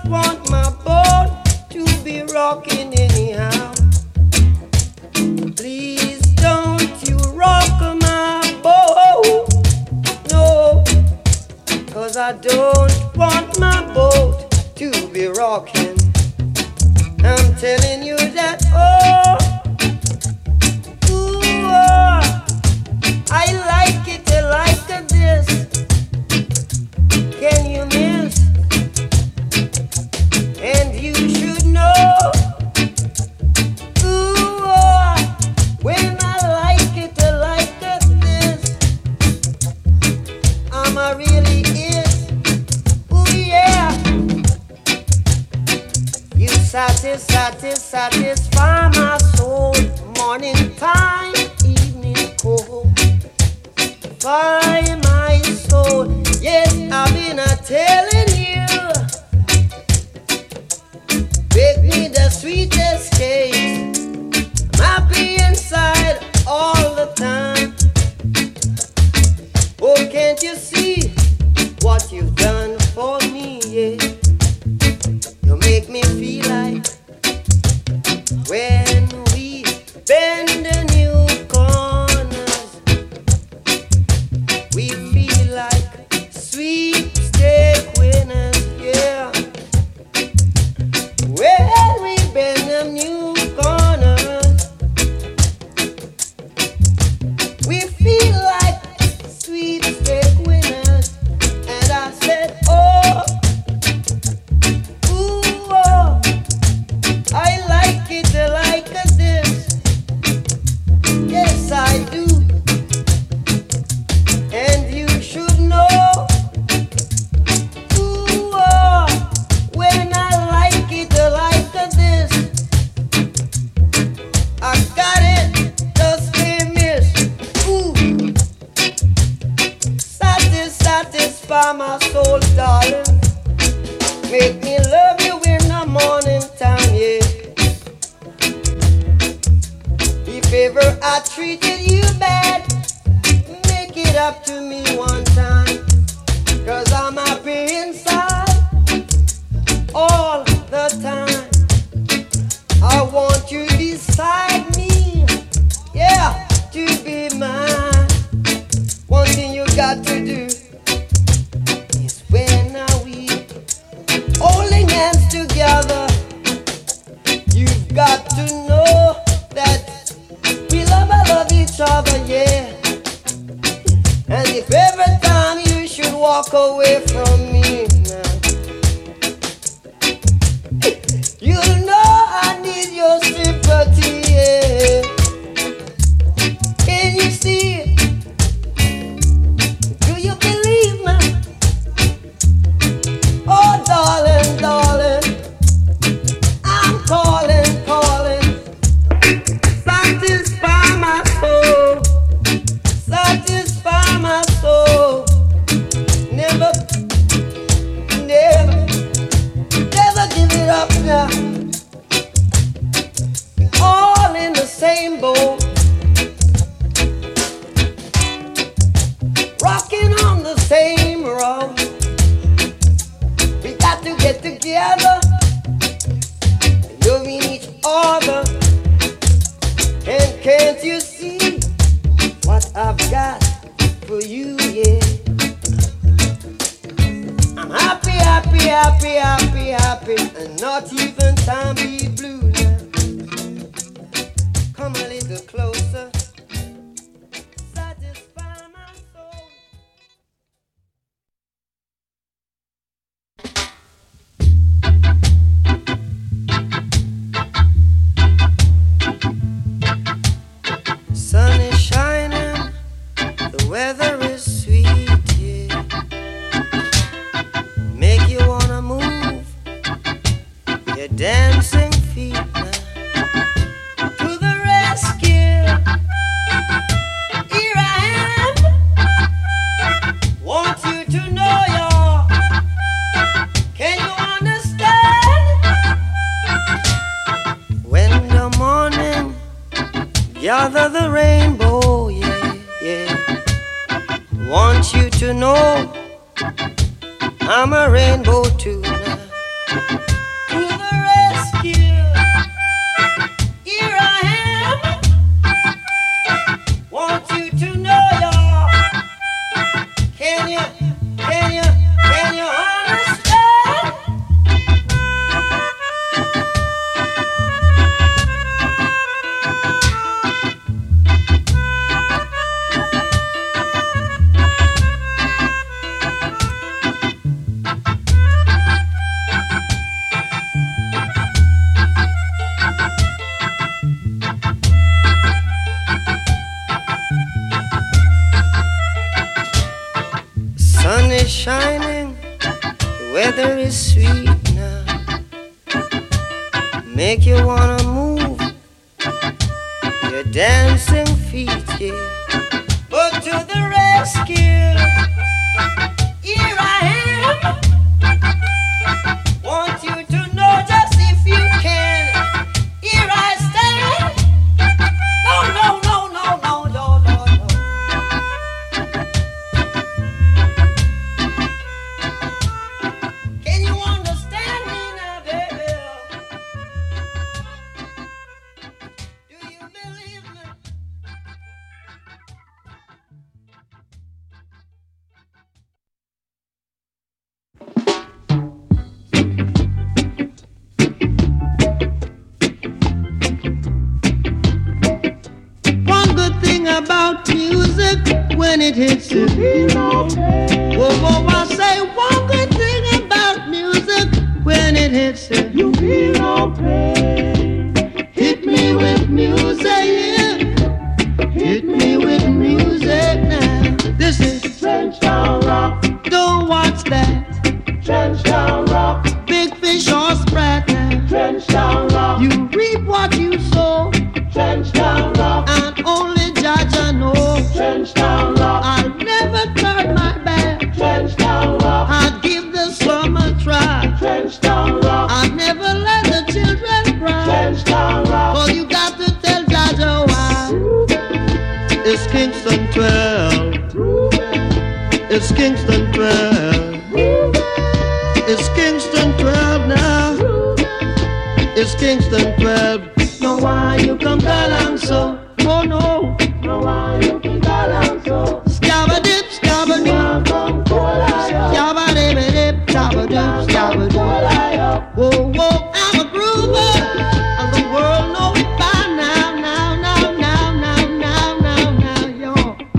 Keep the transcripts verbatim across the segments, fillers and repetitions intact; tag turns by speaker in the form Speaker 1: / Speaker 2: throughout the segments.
Speaker 1: want my boat to be rocking anyhow. Please don't you rock my boat, no, 'cause I don't want my boat to be rocking. I'm telling you that, oh, ooh, oh, I like it, I like this. Can you miss? And you should know, ooh, oh, when I like it, I like this. I'm a really is, ooh yeah. You satis, satis, satisfy my soul. Morning time, evening cold. By my soul, yes, I've been a telling you. Bake me the sweetest cake. I'm happy inside all the time. Oh, can't you see what you've done for me, yeah? You make me feel like when we bend the new corners, we feel like sweepstake winners, yeah. When we bend the new corners, we feel like sweepstake winners. And I said, oh, ooh, oh, I like it, I like this. Yes, I do. And you should know, ooh, oh, when I like it, I like this. I got it, just can't miss. Ooh, satis, satisfy my soul, darling. Make me love you in the morning time, yeah. If ever I treated you bad, make it up to me one time. 'Cause I'm happy inside all the time. I want you beside me, yeah, to be mine. One thing you got to do is when are we holding hands together, you've got to know that we love and love each other, yeah. And if every time you should walk away from me now, you know I need your sympathy, yeah. Can you see it? Do you believe me? Oh, darling, darling, I'm calling, calling. Satisfy my soul, satisfy my soul. Never, never, never give it up now. All in the same boat, rocking on the same road. We got to get together, loving each other. And can't you see what I've got for you, yeah? I'm happy, happy, happy, happy, happy, and not even time be blue now. Come a little closer, satisfy my soul. Sun is shining, the weather is sweet, yeah. Make you wanna move your dancing feet now. To the rescue, here I am. Want you to know y'all. Can you understand? When the morning gather the rainbow, yeah, yeah. Want you to know I'm a rainbow too now. make you wanna move your dancing feet, yeah. But to the rescue, here I am. Want you to know just if you can. Here I stand. No, no, no, no, no, no, no, no. Can you understand me now, baby? Do you believe me? About music when it hits you. Whoa, whoa, I say one good thing about music when it hits you. You feel no pain. Hit me with music, yeah. Hit me with music now. This is Trenchtown Rock. Don't watch that. Trenchtown Rock. Big fish or sprat now. Trenchtown Rock. You reap what you sow. Trenchtown Rock. And only Jaja know. Trenchtown Rock. I'll never turn my back. Trenchtown Rock. I'll give the slum a try. Trenchtown Rock. I'll never let the children cry. Trenchtown Rock. Oh, you got to tell Jaja why. It's Kingston twelve. It's Kingston twelve. It's Kingston twelve now. It's Kingston twelve. No, why you come down so? Oh no. No, why you come down so? Scabba dip, scabba dip. Scabba dip, dip, scabba dip, scabba dip. Whoa, whoa, I'm a groover. And the world know it by now, now, now, now, now, now, now, now,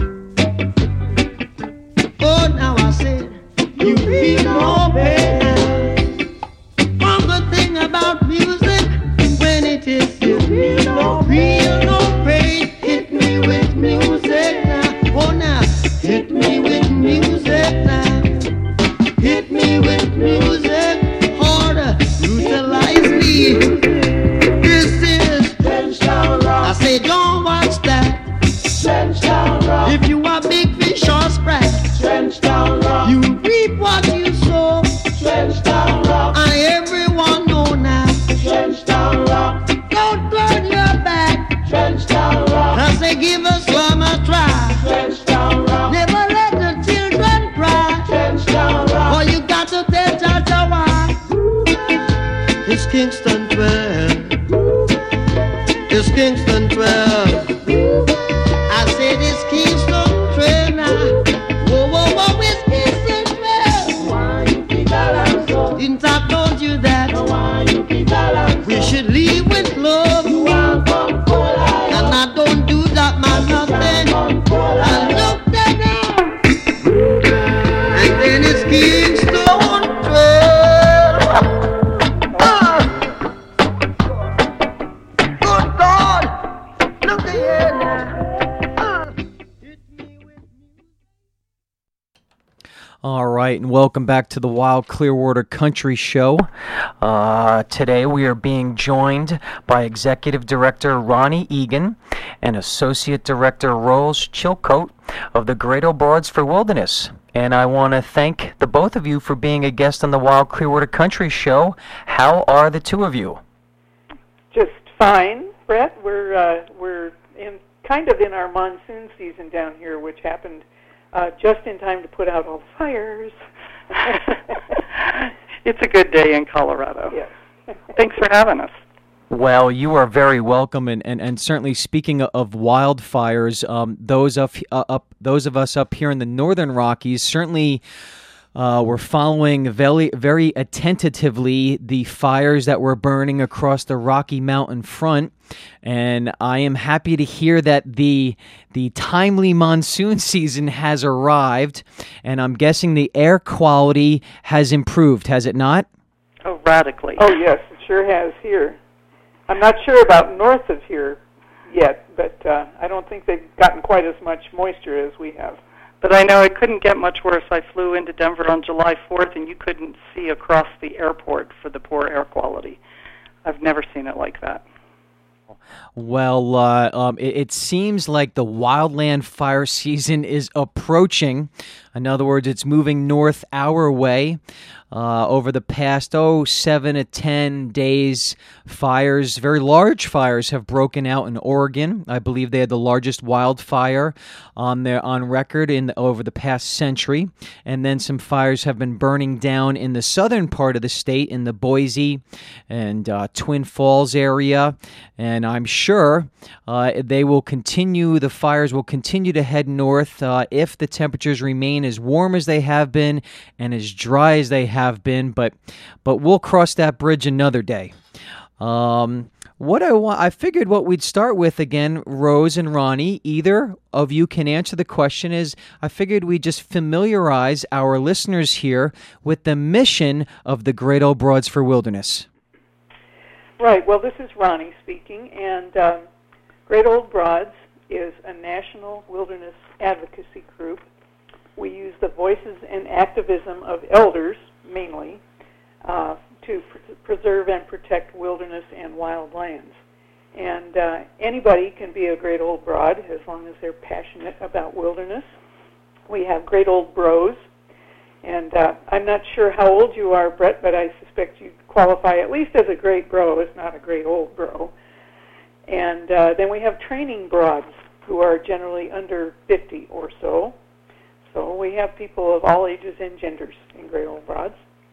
Speaker 1: yo. Oh, now I said, you feel no pain. One good thing about music, when it is you feel no feel no pain. Hit me with music now. Oh now, hit me with music now. Hit me with music harder. Utilize me. This is Trenchtown Rock. I say don't watch that. Trenchtown Rock. If you are big fish or sprat. Trenchtown Rock. You reap what you sow. Trenchtown Rock. And everyone know now. Trenchtown Rock. Don't turn your back. Trenchtown Rock. I say give us one a try. Trenchtown Rock. Never let the children cry. Trenchtown Rock. Oh, you got to tell Jaja why. It's Kingston twelve. It's Kingston twelve. I said it's Kingston twelve now. Whoa, whoa, whoa, it's Kingston twelve. Why you keep that so? Didn't I told you that? Why you keep that we should leave with love. And I don't do that, man, nothing. I look that up. And then it's Kingston twelve. Ah. Good God. Look at here now. Ah. Hit me with music.
Speaker 2: All right, and welcome back to the Wild Clearwater Country Show. Uh, today we are being joined by Executive Director Ronnie Egan and Associate Director Rose Chilcote of the Great Broads for Wilderness. And I want to thank the both of you for being a guest on the Wild Clearwater Country Show. How are the two of you?
Speaker 3: Just fine, Brett. We're uh, we're in kind of in our monsoon season down here, which happened uh, just in time to put out all the fires.
Speaker 4: It's a good day in Colorado.
Speaker 3: Yes.
Speaker 4: Thanks for having us.
Speaker 2: Well, you are very welcome, and, and, and certainly speaking of wildfires, um, those of uh, up those of us up here in the Northern Rockies certainly uh, were following very very attentively the fires that were burning across the Rocky Mountain front, and I am happy to hear that the the timely monsoon season has arrived, and I'm guessing the air quality has improved, has it not?
Speaker 4: Oh, radically.
Speaker 3: Oh yes, it sure has here. I'm not sure about north of here yet, but uh, I don't think they've gotten quite as much moisture as we have.
Speaker 4: But I know it couldn't get much worse. I flew into Denver on July fourth, and you couldn't see across the airport for the poor air quality. I've never seen it
Speaker 2: Well, uh, um, it, it seems like the wildland fire season is approaching. In other words, it's moving north our way. Uh, over the past, oh, seven to ten days, fires, very large fires, have broken out in Oregon. I believe they had the largest wildfire on their on record in the, over the past century. And then some fires have been burning down in the southern part of the state, in the Boise and uh, Twin Falls area. And I'm sure uh, they will continue, the fires will continue to head north uh, if the temperatures remain as warm as they have been and as dry as they have been, but but we'll cross that bridge another day. Um, what I want, I figured what we'd start with again, Rose and Ronnie, either of you can answer the question, is I figured we'd just familiarize our listeners here with the mission of the Great Old Broads for Wilderness.
Speaker 3: Right. Well, this is Ronnie speaking, and um, Great Old Broads is a national wilderness advocacy group. We use the voices and activism of elders, mainly, uh, to pr- preserve and protect wilderness and wild lands. And uh, anybody can be a Great Old Broad as long as they're passionate about wilderness. We have Great Old Bros, and uh, I'm not sure how old you are, Brett, but I suspect you qualify at least as a Great Bro, if not a Great Old Bro. And uh, then we have Training Broads, who are generally under fifty or so. So we have people of all ages and genders in Great Old Broads.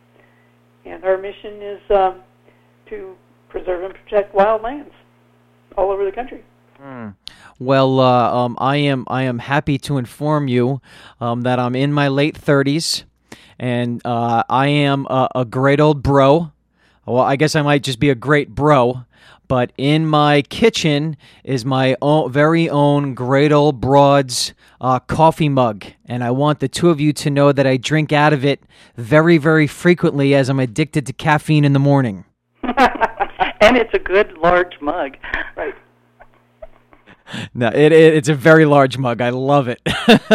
Speaker 3: And our mission is um, to preserve and protect wild lands all over the country.
Speaker 2: Mm. Well, uh, um, I am I am happy to inform you um, that I'm in my late thirties, and uh, I am a, a great old bro. Well, I guess I might just be a great bro. But in my kitchen is my own, very own Great Old Broads uh, coffee mug. And I want the two of you to know that I drink out of it very, very frequently as I'm addicted to caffeine in the morning.
Speaker 4: And it's a good large mug.
Speaker 3: Right.
Speaker 2: No, it, it it's a very large mug. I love it.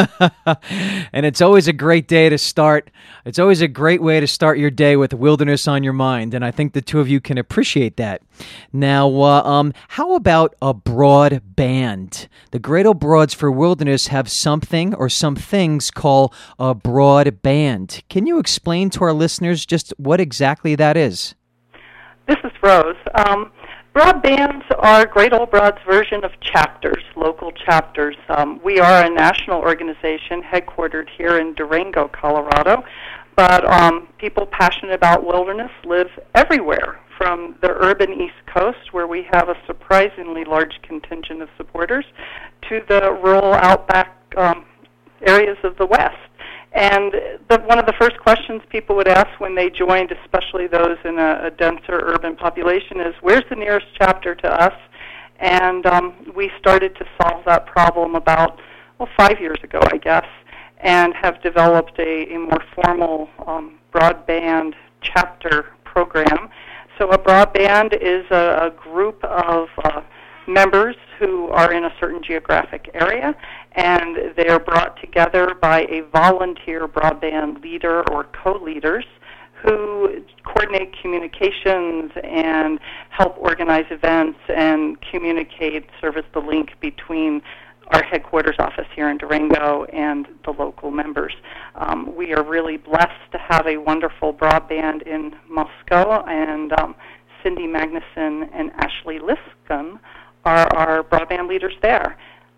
Speaker 2: And it's always a great day to start. It's always a great way to start your day with wilderness on your mind, and I think the two of you can appreciate that. Now, uh, um, how about a broad band? The Great Old Broads for Wilderness have something or some things called a broad band. Can you explain to our listeners just what exactly that is?
Speaker 4: This is Rose. Um, Broad bands are Great Old Broads' version of chapters, local chapters. Um, we are a national organization headquartered here in Durango, Colorado, but um, people passionate about wilderness live everywhere, from the urban East Coast, where we have a surprisingly large contingent of supporters, to the rural outback um, areas of the West. And the, one of the first questions people would ask when they joined, especially those in a, a denser urban population, is, where's the nearest chapter to us? And um, we started to solve that problem about, well, five years ago, I guess, and have developed a, a more formal um, broadband chapter program. So a broadband is a, a group of uh, members who are in a certain geographic area, and they are brought together by a volunteer broadband leader or co-leaders who coordinate communications and help organize events and communicate, serve as the link between our headquarters office here in Durango and the local members. Um, we are really blessed to have a wonderful broadband in Moscow, and um, Cindy Magnuson and Ashley Liscombe are our broadband leaders there.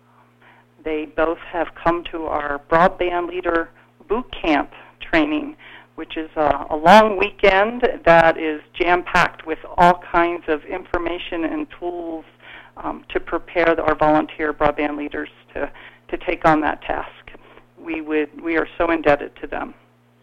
Speaker 4: They both have come to our broadband leader boot camp training, which is a, a long weekend that is jam-packed with all kinds of information and tools um, to prepare our volunteer broadband leaders to, to take on that task. We would we are so indebted to them.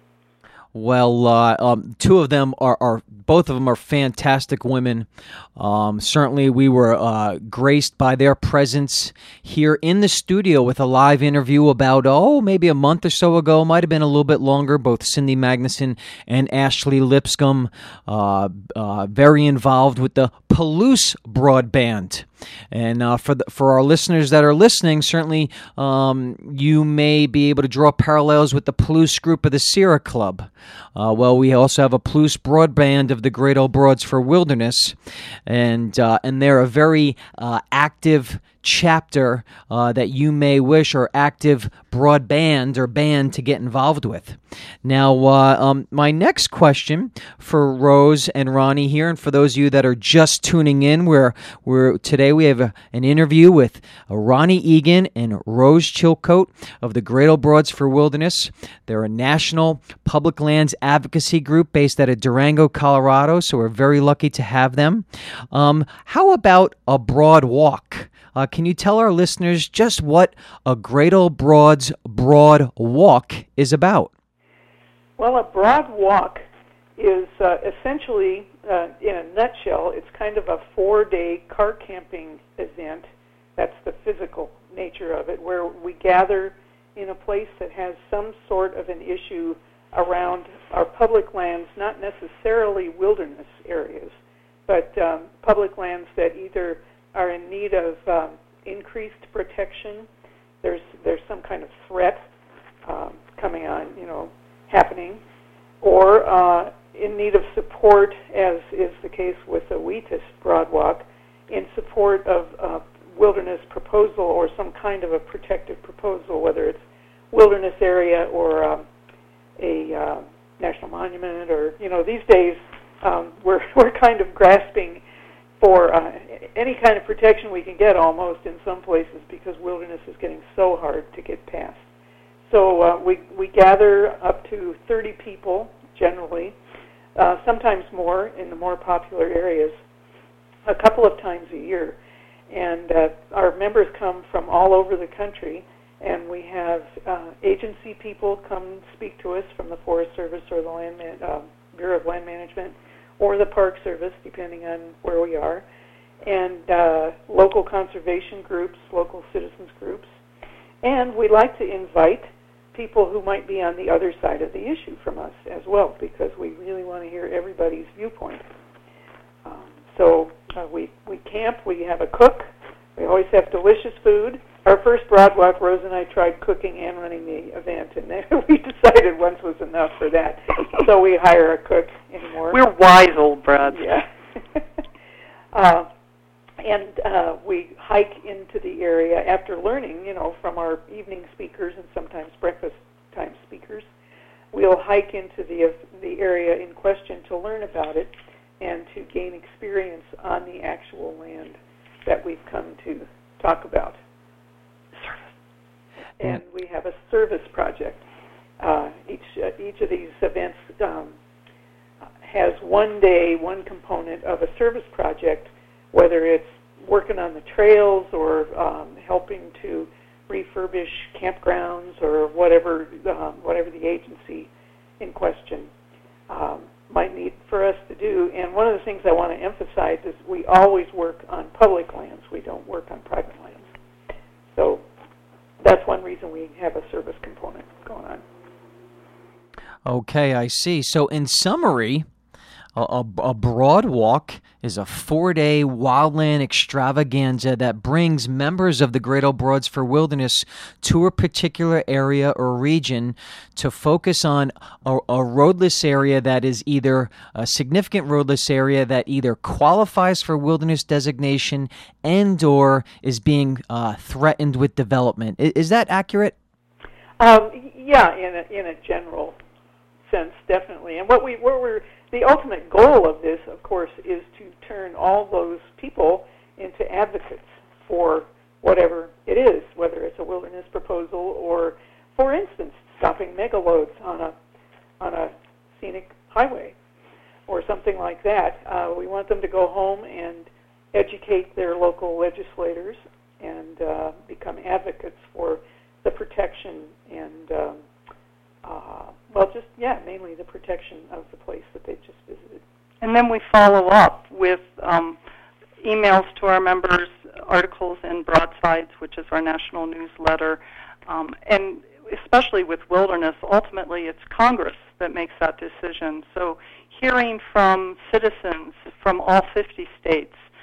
Speaker 2: Well, uh, um, two of them are, are, both of them are fantastic women. Um, certainly, we were uh, graced by their presence here in the studio with a live interview about, oh, maybe a month or so ago, might have been a little bit longer. Both Cindy Magnuson and Ashley Lipscomb, uh, uh, very involved with the Palouse broadband. And uh, for the, for our listeners that are listening, certainly um, you may be able to draw parallels with the Palouse group of the Sierra Club. Uh, well, we also have a Palouse broadband of the Great Old Broads for Wilderness, and uh, and they're a very uh, active chapter uh, that you may wish, or active broadband or band, to get involved with. Now, uh, um, my next question for Rose and Ronnie here, and for those of you that are just tuning in, where we're today we have a, an interview with uh, Ronnie Egan and Rose Chilcote of the Great Old Broads for Wilderness. They're a national public lands advocacy group based out of Durango, Colorado, so we're very lucky to have them. Um, how about a broad walk? Uh, can you tell our listeners just what a Great Old Broads Broad Walk is about?
Speaker 3: Well, a broad walk is uh, essentially, uh, in a nutshell, it's kind of a four-day car camping event. That's the physical nature of it, where we gather in a place that has some sort of an issue around our public lands, not necessarily wilderness areas, but um, public lands that either are in need of um, increased protection. There's there's some kind of threat um, coming on, you know, happening, or uh, in need of support, as is the case with the Wheatus Broadwalk, in support of a wilderness proposal or some kind of a protective proposal, whether it's wilderness area or um, a uh, national monument, or, you know, these days um, we're we're kind of grasping for uh, any kind of protection we can get, almost, in some places, because wilderness is getting so hard to get past. So uh, we we gather up to thirty people, generally, uh, sometimes more in the more popular areas, a couple of times a year. And uh, our members come from all over the country, and we have uh, agency people come speak to us from the Forest Service or the Land Man- uh, Bureau of Land Management, or the Park Service, depending on where we are, and uh, local conservation groups, local citizens groups. And we like to invite people who might be on the other side of the issue from us as well, because we really want to hear everybody's viewpoint. Um, so uh, we, we camp, we have a cook, we always have delicious food. Our first broad walk, Rose and I tried cooking and running the event, and then we decided once was enough for that. So we hire a cook anymore.
Speaker 4: We're wise old broads.
Speaker 3: Yeah. uh, and uh, we hike into the area after learning, you know, from our evening speakers and sometimes breakfast time speakers. We'll hike into the the area in question to learn about it and to gain experience on the actual land that we've come to talk about. And we have a service project. Uh, each uh, each of these events um, has one day, one component of a service project, whether it's working on the trails or um, helping to refurbish campgrounds or whatever um, whatever the agency in question um, might need for us to do. And one of the things I want to emphasize is we always work on public lands. We don't work on private lands. So that's one reason we have a service component going on.
Speaker 2: Okay, I see. So in summary, a, a, a broad walk is a four-day wildland extravaganza that brings members of the Great Old Broads for Wilderness to a particular area or region to focus on a, a roadless area that is either a significant roadless area that either qualifies for wilderness designation and or is being uh, threatened with development. Is, is that accurate?
Speaker 3: Um, yeah, in a, in a general sense, definitely. And what we what we're the ultimate goal of this, of course, is to turn all those people into advocates for whatever it is, whether it's a wilderness proposal or, for instance, stopping megaloads on a on a scenic highway or something like that. Uh, we want them to go home and educate their local legislators and uh, become advocates for the protection and um, uh, well, just, yeah, mainly the protection of the place that they just visited.
Speaker 4: And then we follow up with um, emails to our members, articles in Broadsides, which is our national newsletter, um, and especially with wilderness, ultimately it's Congress that makes that decision. So hearing from citizens from all fifty states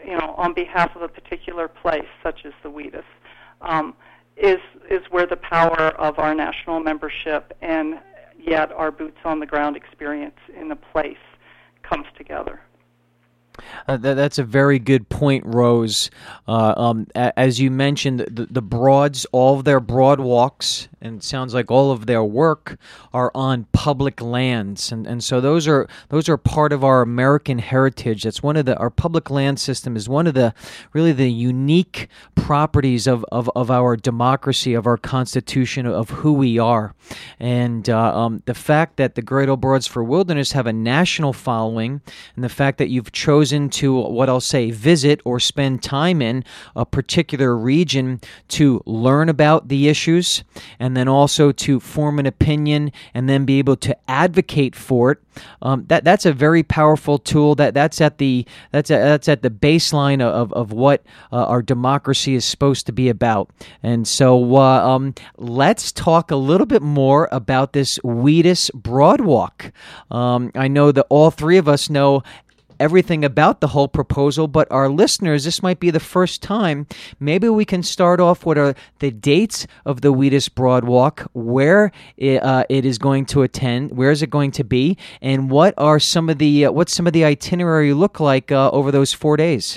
Speaker 4: you know, on behalf of a particular place, such as the Wheatus, um, is is where the power of our national membership and yet our boots on the ground experience in a place comes together.
Speaker 2: Uh, that, that's a very good point, Rose. Uh, um, a, as you mentioned, the, the Broads, all of their broad walks, and it sounds like all of their work are on public lands, and and so those are those are part of our American heritage. That's one of the our public land system is one of the really the unique properties of of, of our democracy, of our Constitution, of who we are, and uh, um, the fact that the Great Old Broads for Wilderness have a national following, and the fact that you've chosen to what I'll say visit or spend time in a particular region to learn about the issues, and then also to form an opinion and then be able to advocate for it. Um, that that's a very powerful tool. That that's at the that's a, that's at the baseline of of what uh, our democracy is supposed to be about. And so uh, um, let's talk a little bit more about this Wheatus Broadwalk. Um, I know that all three of us know everything about the whole proposal, but our listeners, this might be the first time. Maybe we can start off with uh, the dates of the Wheatus Broadwalk, where it, uh, it is going to attend, where is it going to be, and what are some of the uh, what's some of the itinerary look like uh, over those four days?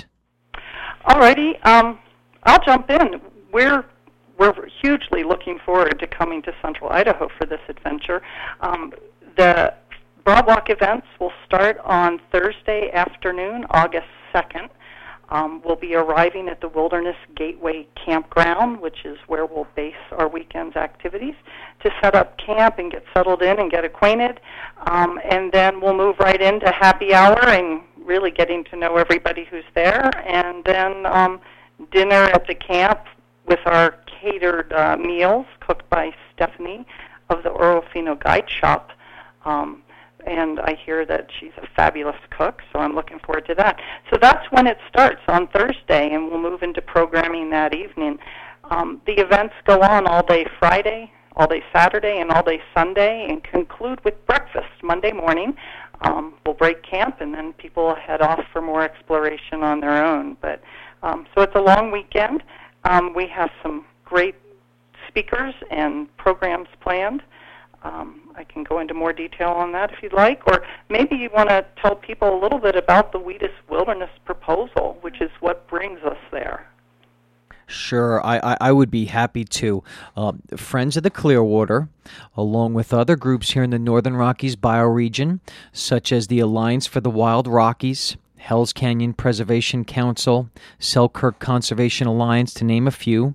Speaker 4: Alrighty, um, I'll jump in. We're we're hugely looking forward to coming to Central Idaho for this adventure. Um, the Broadwalk events will start on Thursday afternoon, August second. Um, we'll be arriving at the Wilderness Gateway Campground, which is where we'll base our weekend's activities, to set up camp and get settled in and get acquainted. Um, and then we'll move right into happy hour and really getting to know everybody who's there. And then um, dinner at the camp with our catered uh, meals cooked by Stephanie of the Orofino Guide Shop. Um, And I hear that she's a fabulous cook, so I'm looking forward to that. So that's when it starts, on Thursday, and we'll move into programming that evening. Um, the events go on all day Friday, all day Saturday, and all day Sunday, and conclude with breakfast Monday morning. Um, we'll break camp, and then people will head off for more exploration on their own. But um, so it's a long weekend. Um, we have some great speakers and programs planned. Um, I can go into more detail on that if you'd like, or maybe you want to tell people a little bit about the Wheatus Wilderness proposal, which is what brings us there.
Speaker 2: Sure, I, I, I would be happy to. Uh, Friends of the Clearwater, along with other groups here in the Northern Rockies bioregion, such as the Alliance for the Wild Rockies, Hells Canyon Preservation Council, Selkirk Conservation Alliance, to name a few.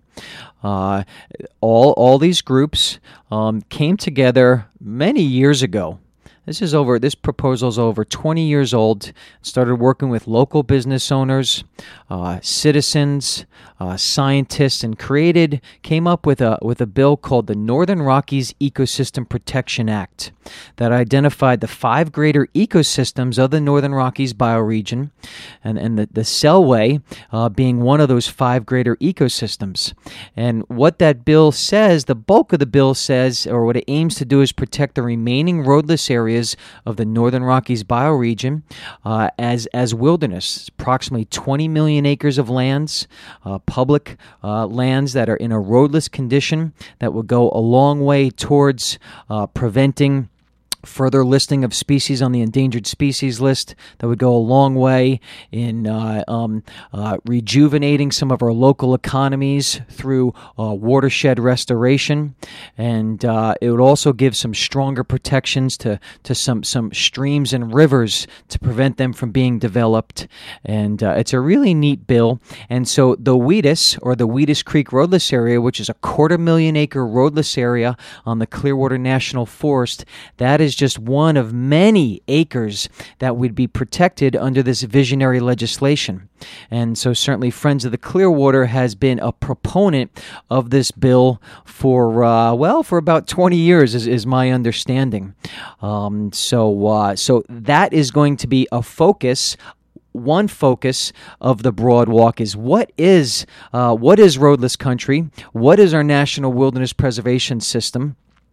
Speaker 2: Uh, all all these groups um, came together many years ago. This is over. This proposal is over twenty years old. Started working with local business owners, uh, citizens, uh, scientists, and created came up with a with a bill called the Northern Rockies Ecosystem Protection Act that identified the five greater ecosystems of the Northern Rockies bioregion, and and the the Selway uh, being one of those five greater ecosystems. And what that bill says, the bulk of the bill says, or what it aims to do, is protect the remaining roadless areas of the Northern Rockies bioregion uh, as as wilderness. It's approximately twenty million acres of lands, uh, public uh, lands that are in a roadless condition, that will go a long way towards uh, preventing further listing of species on the endangered species list. That would go a long way in uh, um, uh, rejuvenating some of our local economies through uh, watershed restoration, and uh, it would also give some stronger protections to, to some, some streams and rivers to prevent them from being developed. And uh, it's a really neat bill. And so the Wheatus, or the Wheatus Creek Roadless Area, which is a quarter million acre roadless area on the Clearwater National Forest, that is just one of many acres that would be protected under this visionary legislation. And so certainly Friends of the Clearwater has been a proponent of this bill for, uh, well, for about twenty years is, is my understanding. Um, so, uh, so that is going to be a focus. One focus of the Broadwalk is what is uh, what is roadless country? What is our National Wilderness Preservation System?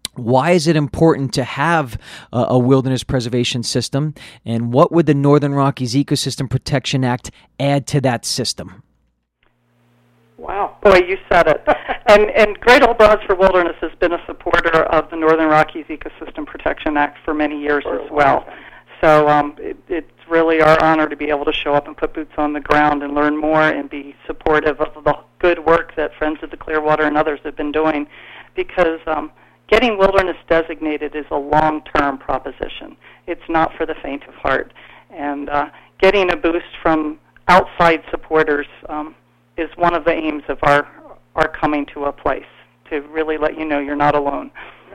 Speaker 2: Why is it important to have a, a wilderness preservation system, and what would the Northern Rockies Ecosystem Protection Act add to that system?
Speaker 4: Wow. Boy, you said it. and, and Great Old Broads for Wilderness has been a supporter of the Northern Rockies Ecosystem Protection Act for many years as well. So um, it, it's really our honor to be able to show up and put boots on the ground and learn more and be supportive of the good work that Friends of the Clearwater and others have been doing, because um, getting wilderness designated is a long-term proposition. It's not for the faint of heart. And uh, getting a boost from outside supporters um, is one of the aims of our, our coming to a place, to really let you know you're not alone.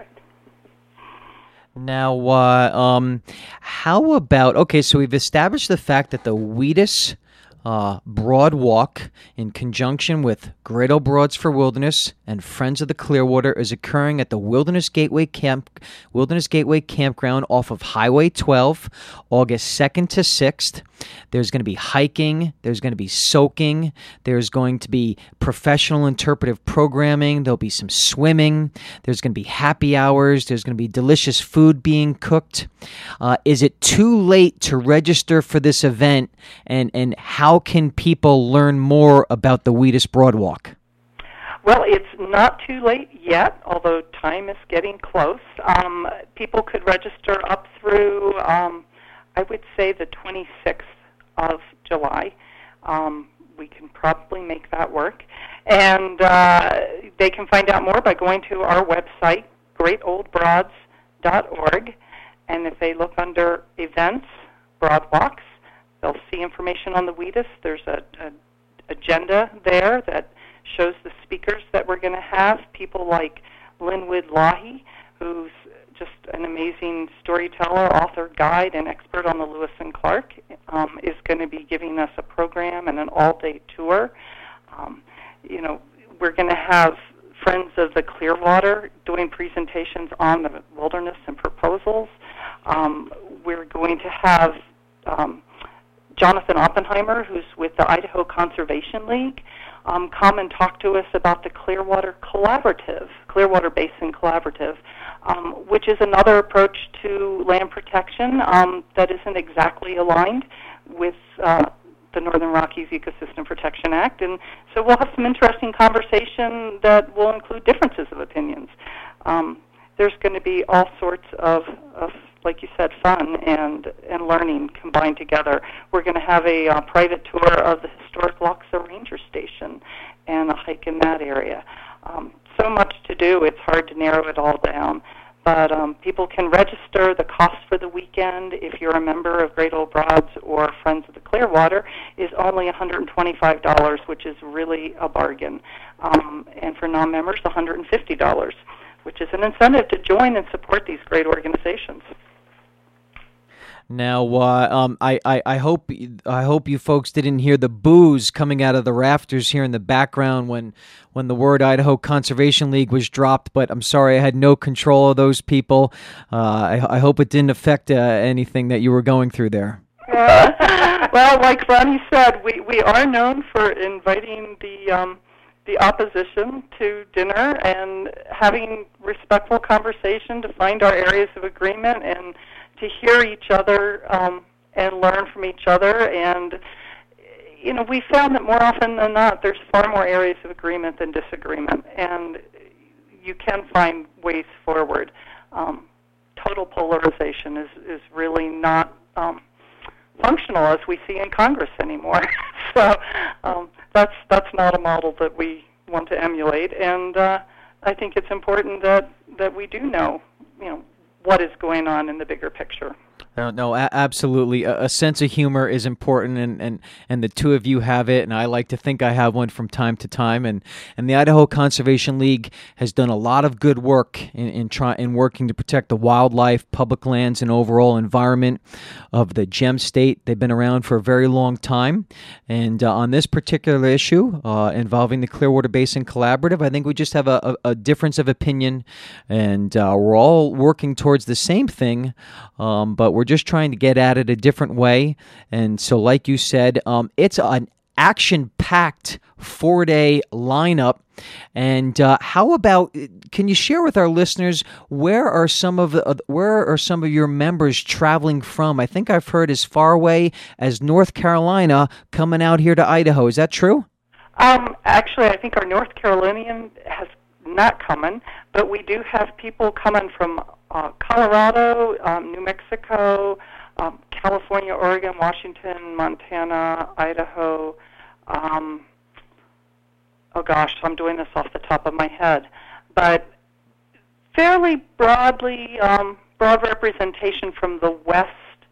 Speaker 2: Now, uh, um, how about, okay, so we've established the fact that the Wheatus Uh, Broad Walk, in conjunction with Great Old Broads for Wilderness and Friends of the Clearwater, is occurring at the Wilderness Gateway Camp, Wilderness Gateway Campground off of Highway twelve, August second to sixth. There's going to be hiking. There's going to be soaking. There's going to be professional interpretive programming. There'll be some swimming. There's going to be happy hours. There's going to be delicious food being cooked. Uh, is it too late to register for this event, and, and how can people learn more about the Wheatus Broad Walk?
Speaker 4: Well, it's not too late yet, although time is getting close. Um, people could register up through, um, I would say, the twenty-sixth of July. Um, we can probably make that work. And uh, they can find out more by going to our website, great old broads dot org. And if they look under events, Broad Walks, they'll see information on the Wheatus. There's a, a agenda there that shows the speakers that we're going to have. People like Linwood Lahi, who's just an amazing storyteller, author, guide, and expert on the Lewis and Clark, um, is going to be giving us a program and an all-day tour. Um, you know, we're going to have Friends of the Clearwater doing presentations on the wilderness and proposals. Um, we're going to have um, Jonathan Oppenheimer, who's with the Idaho Conservation League, um, come and talk to us about the Clearwater Collaborative, Clearwater Basin Collaborative, um, which is another approach to land protection um, that isn't exactly aligned with uh, the Northern Rockies Ecosystem Protection Act. And so we'll have some interesting conversation that will include differences of opinions. Um, there's going to be all sorts of, of like you said, fun and, and learning combined together. We're going to have a uh, private tour of the historic Loxa Ranger Station and a hike in that area. Um, so much to do, it's hard to narrow it all down. But um, people can register. The cost for the weekend, if you're a member of Great Old Broads or Friends of the Clearwater, is only one hundred twenty-five dollars, which is really a bargain. Um, and for non-members, one hundred fifty dollars, which is an incentive to join and support these great organizations.
Speaker 2: Now, uh, um, I, I, I hope I hope you folks didn't hear the boos coming out of the rafters here in the background when when the word Idaho Conservation League was dropped. But I'm sorry, I had no control of those people. Uh, I, I hope it didn't affect uh, anything that you were going through there.
Speaker 4: Uh, well, like Ronnie said, we, we are known for inviting the um, the opposition to dinner and having respectful conversation to find our areas of agreement and to hear each other um, and learn from each other. And, you know, we found that more often than not, there's far more areas of agreement than disagreement, and you can find ways forward. Um, total polarization is, is really not um, functional as we see in Congress anymore. so um, that's, that's not a model that we want to emulate, and uh, I think it's important that, that we do know, you know, what is going on in the bigger picture.
Speaker 2: No, no, a- absolutely. A-, a sense of humor is important, and, and, and the two of you have it, and I like to think I have one from time to time. And, and the Idaho Conservation League has done a lot of good work in in, try- in working to protect the wildlife, public lands, and overall environment of the Gem State. They've been around for a very long time, and uh, on this particular issue uh, involving the Clearwater Basin Collaborative, I think we just have a, a, a difference of opinion, and uh, we're all working towards the same thing, um, but we're just trying to get at it a different way. And so, like you said, um, it's an action-packed packed four-day lineup. And uh, how about, can you share with our listeners, where are some of the, uh, where are some of your members traveling from? I think I've heard as far away as North Carolina coming out here to Idaho. Is that true?
Speaker 4: Um, actually, I think our North Carolinian has not coming, but we do have people coming from uh, Colorado, um, New Mexico, um, California, Oregon, Washington, Montana, Idaho. Um, oh gosh, I'm doing this off the top of my head, but fairly broadly, um, broad representation from the West,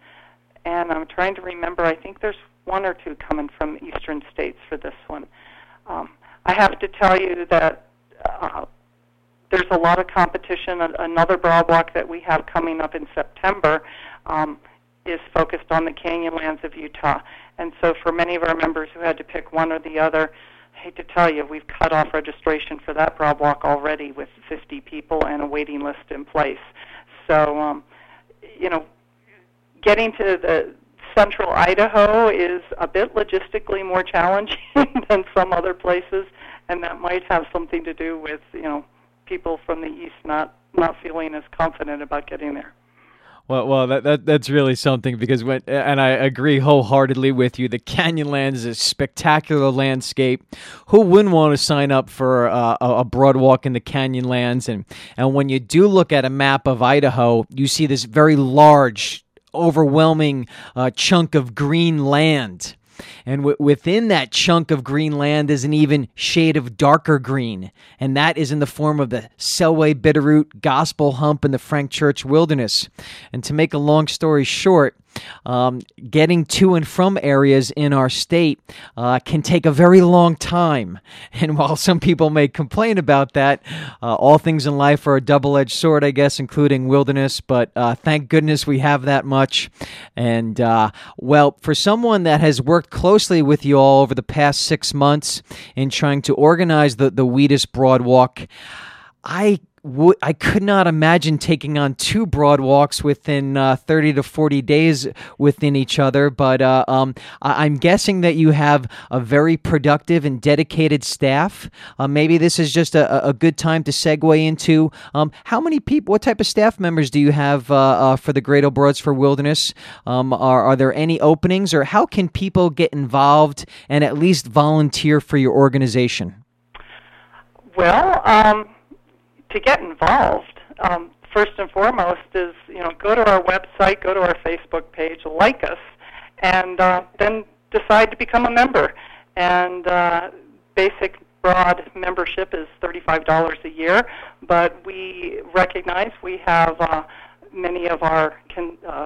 Speaker 4: and I'm trying to remember, I think there's one or two coming from eastern states for this one. Um, I have to tell you that uh, there's a lot of competition. Another broad walk that we have coming up in September um, is focused on the Canyonlands of Utah. And so for many of our members who had to pick one or the other, I hate to tell you, we've cut off registration for that broad walk already with fifty people and a waiting list in place. So, um, you know, getting to the central Idaho is a bit logistically more challenging than some other places, and that might have something to do with, you know, people from the east not, not feeling as confident about getting there.
Speaker 2: Well, well, that, that that's really something, because when, and I agree wholeheartedly with you, the Canyonlands is a spectacular landscape. Who wouldn't want to sign up for uh, a, a broad walk in the Canyonlands? And and when you do look at a map of Idaho, you see this very large, overwhelming uh, chunk of green land. And w- within that chunk of green land is an even shade of darker green, and that is in the form of the Selway Bitterroot Gospel Hump in the Frank Church Wilderness. And to make a long story short, um, getting to and from areas in our state uh, can take a very long time. And while some people may complain about that, uh, all things in life are a double-edged sword, I guess, including wilderness. But uh, thank goodness we have that much. And, uh, well, for someone that has worked closely with you all over the past six months in trying to organize the, the Wheatus Broad Walk, I Would, I could not imagine taking on two broad walks within uh, thirty to forty days within each other, but uh, um, I, I'm guessing that you have a very productive and dedicated staff. Uh, maybe this is just a, a good time to segue into um, how many people, what type of staff members do you have uh, uh, for the Great Old Broads for Wilderness? Um, are, are there any openings, or how can people get involved and at least volunteer for your organization?
Speaker 4: Well, um... to get involved, um, first and foremost is, you know, go to our website, go to our Facebook page, like us, and uh, then decide to become a member. And uh, basic broad membership is thirty-five dollars a year, but we recognize we have uh, many of our can, uh,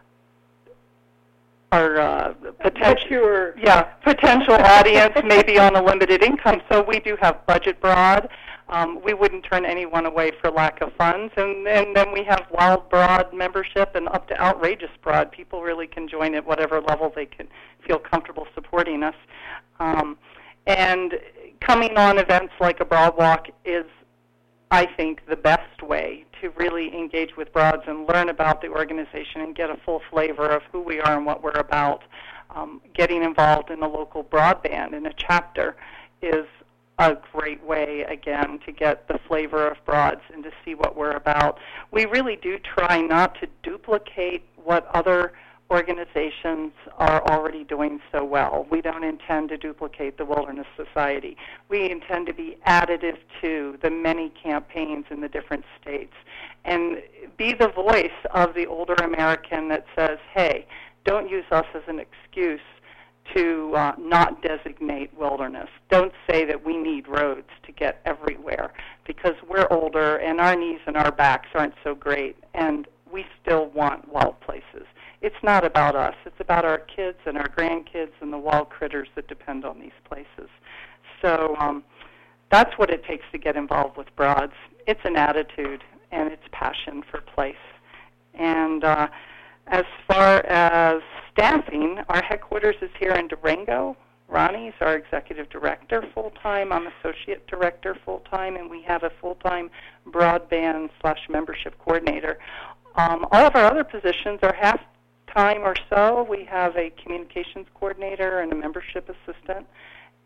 Speaker 4: our uh, potential yeah potential audience may be on a limited income, so we do have budget broad. Um, we wouldn't turn anyone away for lack of funds. And, and then we have wild broad membership and up to outrageous broad. People really can join at whatever level they can feel comfortable supporting us. Um, and coming on events like a broad walk is, I think, the best way to really engage with broads and learn about the organization and get a full flavor of who we are and what we're about. Um, getting involved in a local broadband in a chapter is a great way, again, to get the flavor of broads and to see what we're about. We really do try not to duplicate what other organizations are already doing so well. We don't intend to duplicate the Wilderness Society. We intend to be additive to the many campaigns in the different states and be the voice of the older American that says, hey, don't use us as an excuse to uh, not designate wilderness. Don't say that we need roads to get everywhere, because we're older and our knees and our backs aren't so great, and we still want wild places. It's not about us. It's about our kids and our grandkids and the wild critters that depend on these places. So um, that's what it takes to get involved with Broads. It's an attitude, and it's passion for place. And uh, as far as staffing, our headquarters is here in Durango. Ronnie's our executive director full-time. I'm associate director full-time, and we have a full-time broadband slash membership coordinator. Um, all of our other positions are half-time or so. We have a communications coordinator and a membership assistant,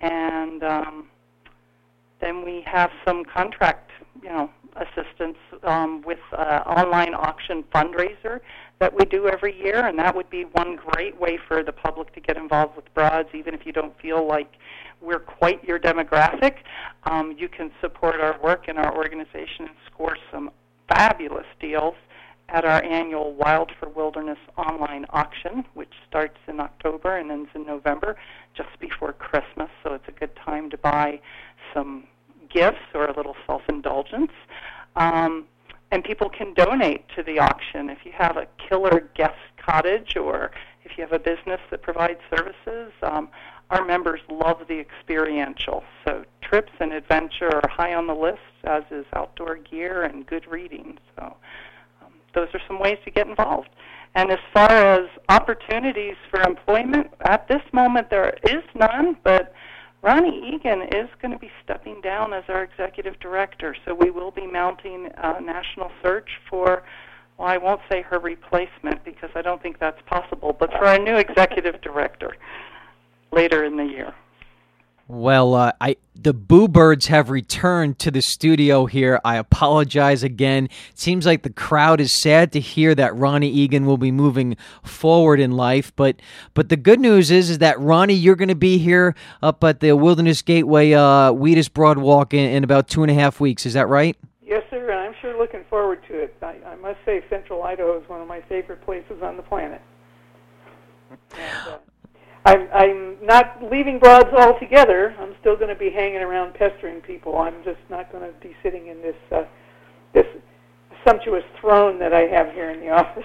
Speaker 4: and um, then we have some contract, you know, assistance um, with uh, online auction fundraiser that we do every year, and that would be one great way for the public to get involved with Broads, even if you don't feel like we're quite your demographic. Um, you can support our work and our organization and score some fabulous deals at our annual Wild for Wilderness online auction, which starts in October and ends in November, just before Christmas, so it's a good time to buy some gifts or a little self-indulgence. Um, and people can donate to the auction. If you have a killer guest cottage or if you have a business that provides services, um, our members love the experiential. So trips and adventure are high on the list, as is outdoor gear and good reading. So um, those are some ways to get involved. And as far as opportunities for employment, at this moment there is none, but Ronnie Egan is going to be stepping down as our executive director, so we will be mounting a national search for, well, I won't say her replacement because I don't think that's possible, but for our new executive director later in the year.
Speaker 2: Well, uh, I the Boo Birds have returned to the studio here. I apologize again. It seems like the crowd is sad to hear that Ronnie Egan will be moving forward in life. But but the good news is is that, Ronnie, you're going to be here up at the Wilderness Gateway uh, Wheatus Broad Walk in, in about two and a half weeks. Is that right?
Speaker 3: Yes, sir, and I'm sure looking forward to it. I, I must say Central Idaho is one of my favorite places on the planet. And, uh, I'm, I'm not leaving Broads altogether. I'm still going to be hanging around pestering people. I'm just not going to be sitting in this uh, this sumptuous throne that I have here in the office.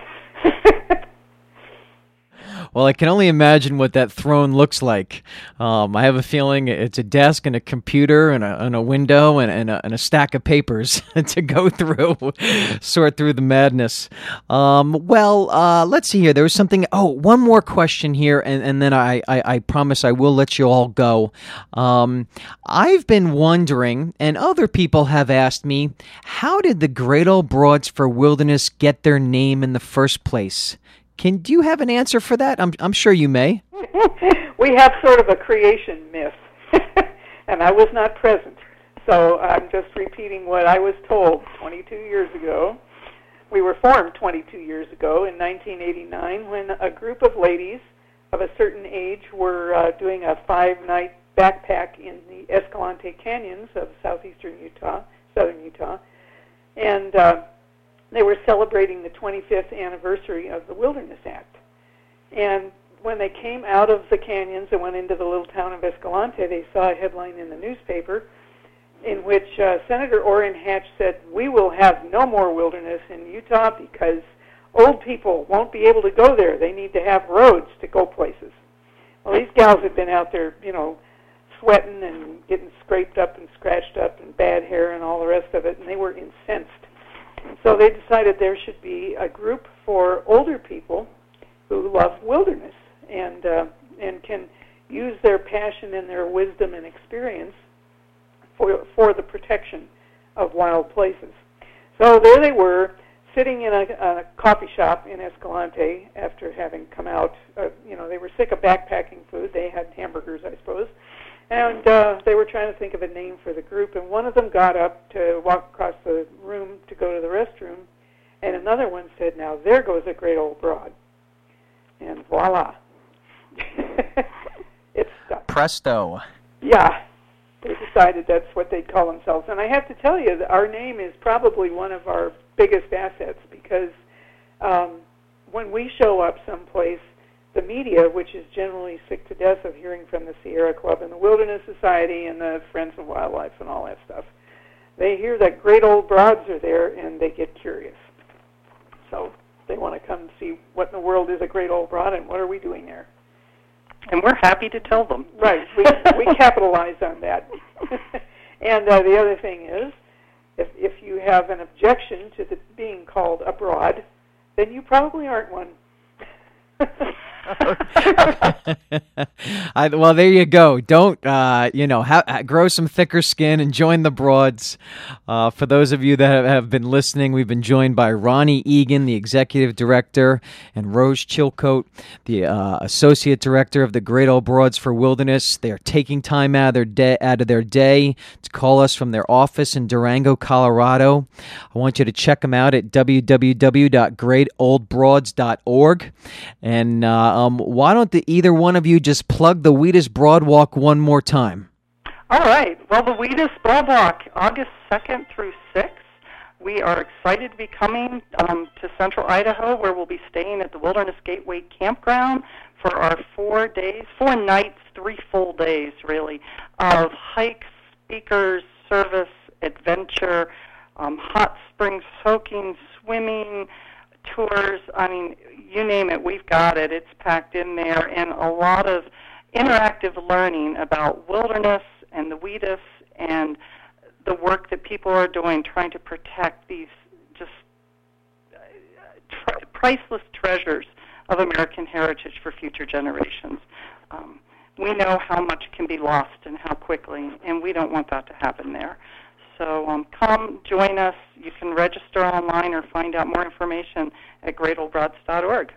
Speaker 2: Well, I can only imagine what that throne looks like. Um, I have a feeling it's a desk and a computer and a, and a window and, and, a, and a stack of papers to go through, sort through the madness. Um, well, uh, let's see here. There was something. Oh, one more question here, and, and then I, I, I promise I will let you all go. Um, I've been wondering, and other people have asked me, how did the Great Old Broads for Wilderness get their name in the first place? Can do you have an answer for that? I'm I'm sure you may.
Speaker 3: We have sort of a creation myth, and I was not present, so I'm just repeating what I was told twenty-two years ago. We were formed twenty-two years ago in nineteen eighty-nine when a group of ladies of a certain age were uh, doing a five-night backpack in the Escalante Canyons of southeastern Utah, southern Utah, and uh, they were celebrating the twenty-fifth anniversary of the Wilderness Act. And when they came out of the canyons and went into the little town of Escalante, they saw a headline in the newspaper in which uh, Senator Orrin Hatch said, "We will have no more wilderness in Utah because old people won't be able to go there. They need to have roads to go places." Well, these gals had been out there, you know, sweating and getting scraped up and scratched up and bad hair and all the rest of it, and they were incensed. So they decided there should be a group for older people who love wilderness and uh, and can use their passion and their wisdom and experience for for the protection of wild places. So there they were, sitting in a, a coffee shop in Escalante after having come out. Uh, you know, they were sick of backpacking food. They had hamburgers, I suppose. And uh, they were trying to think of a name for the group, and one of them got up to walk across the room to go to the restroom, and another one said, "Now there goes a Great Old Broad." And voila. It's stuck.
Speaker 2: Presto.
Speaker 3: Yeah. They decided that's what they'd call themselves. And I have to tell you that our name is probably one of our biggest assets because um, when we show up someplace, the media, which is generally sick to death of hearing from the Sierra Club and the Wilderness Society and the Friends of Wildlife and all that stuff, they hear that Great Old Broads are there and they get curious. So they want to come and see what in the world is a Great Old Broad and what are we doing there.
Speaker 4: And we're happy to tell them.
Speaker 3: Right. We, we capitalize on that. And uh, the other thing is, if, if you have an objection to the being called a broad, then you probably aren't one.
Speaker 2: I, well, there you go. Don't, uh, you know, ha- grow some thicker skin and join the Broads. Uh, for those of you that have, have been listening, we've been joined by Ronnie Egan, the Executive Director, and Rose Chilcote, the uh, Associate Director of the Great Old Broads for Wilderness. They are taking time out of their day, out of their day to call us from their office in Durango, Colorado. I want you to check them out at w w w dot great old broads dot org. And uh, um, why don't the, either one of you just plug the Wheatus Broadwalk one more time?
Speaker 4: All right. Well, the Wheatus Broadwalk, August second through sixth. We are excited to be coming um, to Central Idaho, where we'll be staying at the Wilderness Gateway Campground for our four days, four nights, three full days, really, of hikes, speakers, service, adventure, um, hot springs soaking, swimming, tours. I mean, you name it, we've got it. It's packed in there, and a lot of interactive learning about wilderness and the Wheatus and the work that people are doing trying to protect these just tri- priceless treasures of American heritage for future generations. Um, we know how much can be lost and how quickly, and we don't want that to happen there. So um, come join us. You can register online or find out more information at great old broads dot org.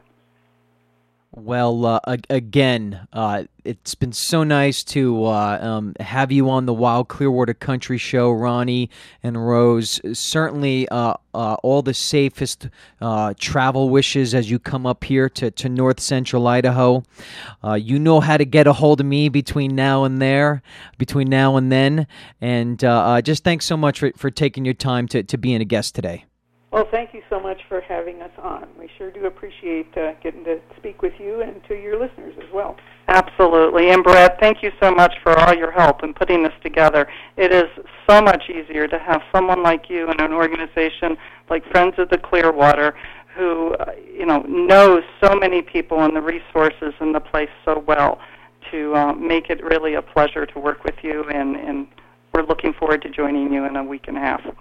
Speaker 2: Well, uh, again, uh, it's been so nice to uh, um, have you on the Wild Clearwater Country Show, Ronnie and Rose. Certainly uh, uh, all the safest uh, travel wishes as you come up here to, to North Central Idaho. Uh, you know how to get a hold of me between now and there, between now and then. And uh, uh, just thanks so much for, for taking your time to, to being a guest today.
Speaker 3: Well, thank you so much for having us on. We sure do appreciate uh, getting to speak with you and to your listeners as well.
Speaker 4: Absolutely. And Brad, thank you so much for all your help in putting this together. It is so much easier to have someone like you and an organization like Friends of the Clearwater who, uh, you know, knows so many people and the resources in the place so well to uh, make it really a pleasure to work with you, and, and we're looking forward to joining you in a week and a half.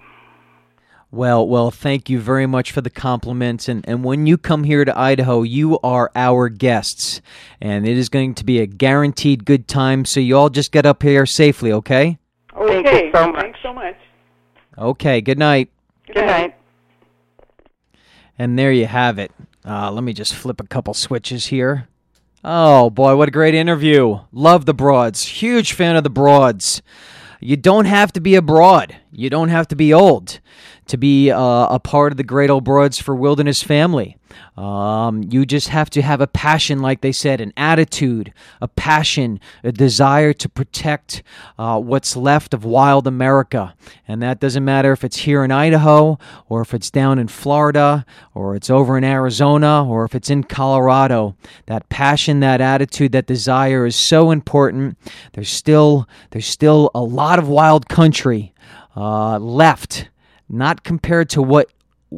Speaker 2: Well, well, thank you very much for the compliments. And, and when you come here to Idaho, you are our guests. And it is going to be a guaranteed good time, so you all just get up here safely, okay?
Speaker 3: Okay.
Speaker 4: Thank you so much.
Speaker 3: Thanks so much.
Speaker 2: Okay, good night.
Speaker 3: Good,
Speaker 4: Good night.
Speaker 3: night.
Speaker 2: And there you have it. Uh, let me just flip a couple switches here. Oh, boy, what a great interview. Love the Broads. Huge fan of the Broads. You don't have to be a broad. You don't have to be old to be uh, a part of the Great Old Broads for Wilderness family. Um, you just have to have a passion, like they said, an attitude, a passion, a desire to protect uh, what's left of wild America. And that doesn't matter if it's here in Idaho, or if it's down in Florida, or it's over in Arizona, or if it's in Colorado. That passion, that attitude, that desire is so important. There's still, there's still a lot of wild country uh, left. Not compared to what,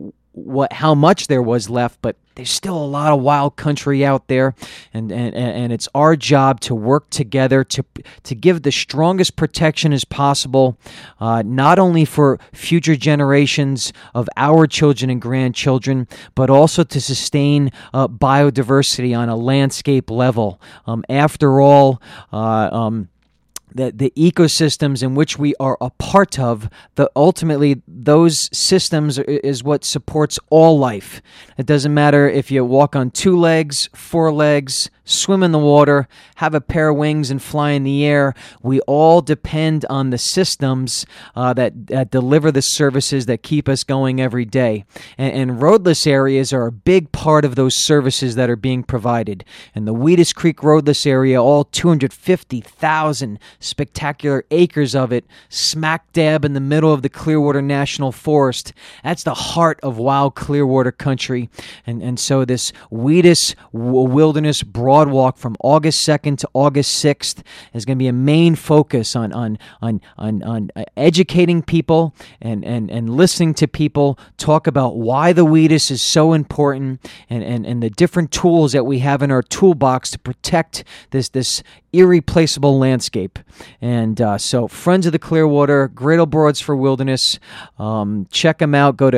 Speaker 2: what, how much there was left, but there's still a lot of wild country out there, and and, and it's our job to work together to to give the strongest protection as possible, uh, not only for future generations of our children and grandchildren, but also to sustain uh, biodiversity on a landscape level. Um, after all, uh, um, The, the ecosystems in which we are a part of, the ultimately those systems is what supports all life. It doesn't matter if you walk on two legs, four legs, swim in the water, have a pair of wings and fly in the air. We all depend on the systems uh, that, that deliver the services that keep us going every day. And, and roadless areas are a big part of those services that are being provided. And the Wheatus Creek roadless area, all two hundred fifty thousand spectacular acres of it, smack dab in the middle of the Clearwater National Forest. That's the heart of wild Clearwater country. And, and so this Wheatus Wilderness Broadwalk from August second to August sixth is going to be a main focus on on on on, on educating people and, and, and listening to people talk about why the Wheatus is so important, and, and, and the different tools that we have in our toolbox to protect this this irreplaceable landscape. And uh, so Friends of the Clearwater, Great Old Broads for Wilderness, um, check them out. Go to